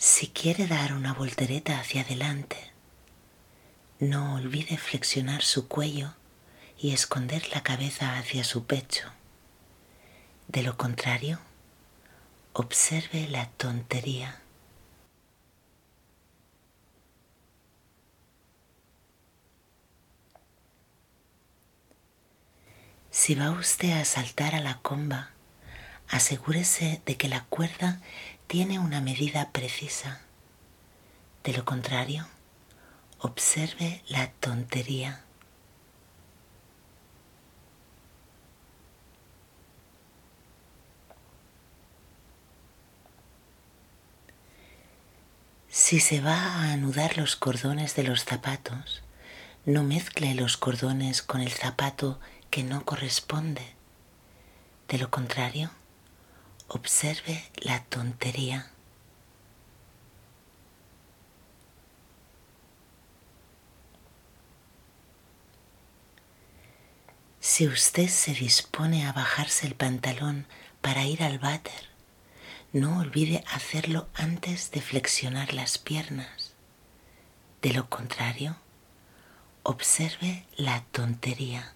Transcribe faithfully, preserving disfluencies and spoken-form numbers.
Si quiere dar una voltereta hacia adelante, no olvide flexionar su cuello y esconder la cabeza hacia su pecho. De lo contrario, observe la tontería. Si va usted a saltar a la comba, asegúrese de que la cuerda tiene una medida precisa. De lo contrario, observe la tontería. Si se va a anudar los cordones de los zapatos, no mezcle los cordones con el zapato que no corresponde. De lo contrario, observe la tontería. Si usted se dispone a bajarse el pantalón para ir al váter, no olvide hacerlo antes de flexionar las piernas. De lo contrario, observe la tontería.